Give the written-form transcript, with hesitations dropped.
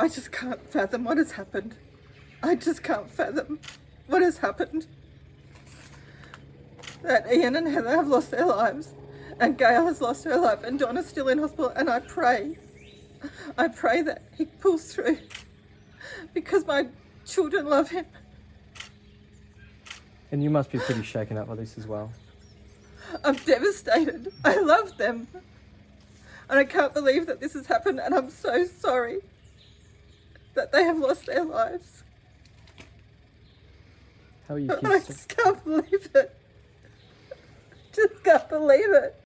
I just can't fathom what has happened. I just can't fathom what has happened. That Ian and Heather have lost their lives, and Gail has lost her life, and Donna's still in hospital, and I pray that he pulls through, because my children love him. And you must be pretty shaken up by this as well. I'm devastated. I love them. And I can't believe that this has happened, and I'm so sorry that they have lost their lives. How are you And I kids? just can't believe it. Just can't believe it.